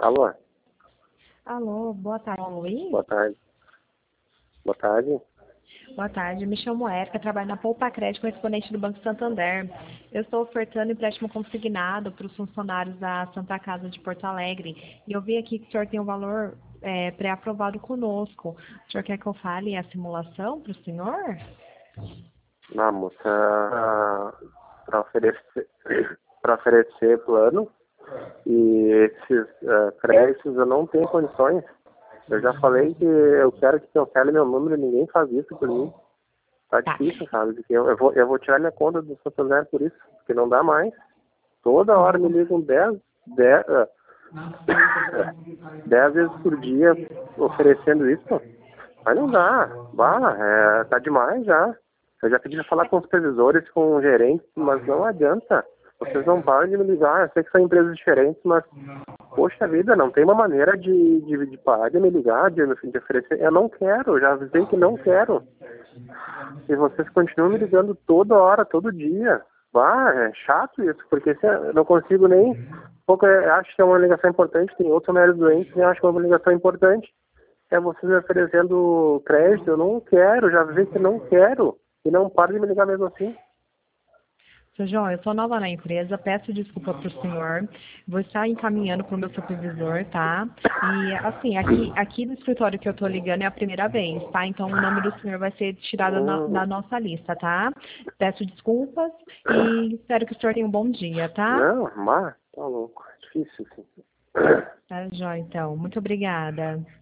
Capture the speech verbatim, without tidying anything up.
Alô, Alô, boa tarde, Luiz. boa tarde. Boa tarde. Boa tarde, me chamo Érica, trabalho na Poupa Crédito, correspondente do Banco Santander. Eu estou ofertando empréstimo consignado para os funcionários da Santa Casa de Porto Alegre. E eu vi aqui que o senhor tem um valor é, pré-aprovado conosco. O senhor quer que eu fale a simulação para o senhor? Não, moça, para oferecer, para oferecer plano e esses uh, créditos eu não tenho condições. Eu já falei que eu quero que cancele meu número e ninguém faz isso por mim. Tá Tá. difícil, sabe? Porque eu, eu, vou, eu vou tirar minha conta do Santander por isso, porque não dá mais. Toda hora me ligam dez, dez, uh, dez vezes por dia oferecendo isso. Mas não dá. Bah, é, tá demais já. Eu já pedi pra falar com os supervisores, com os gerentes, mas não adianta. Vocês não param de me ligar. Eu sei que são empresas diferentes, mas, poxa vida, não tem uma maneira de, de, de parar de me ligar, de, de oferecer. Eu não quero, eu já avisei que não quero. E vocês continuam me ligando toda hora, todo dia. Bah, é chato isso, porque se eu não consigo nem... Pouco, eu acho que é uma ligação importante, tem outros médicos doentes, eu acho que é uma ligação importante. É vocês me oferecendo crédito, eu não quero, já avisei que não quero. E não para de me ligar mesmo assim. Seu João, eu sou nova na empresa, peço desculpa para o senhor, vou estar encaminhando para o meu supervisor, tá? E, assim, aqui, aqui no escritório que eu estou ligando é a primeira vez, tá? Então o nome do senhor vai ser tirado na, Hum, da nossa lista, tá? Peço desculpas e espero que o senhor tenha um bom dia, tá? não, mas tá louco, é difícil assim. Tá, João, então. Muito obrigada.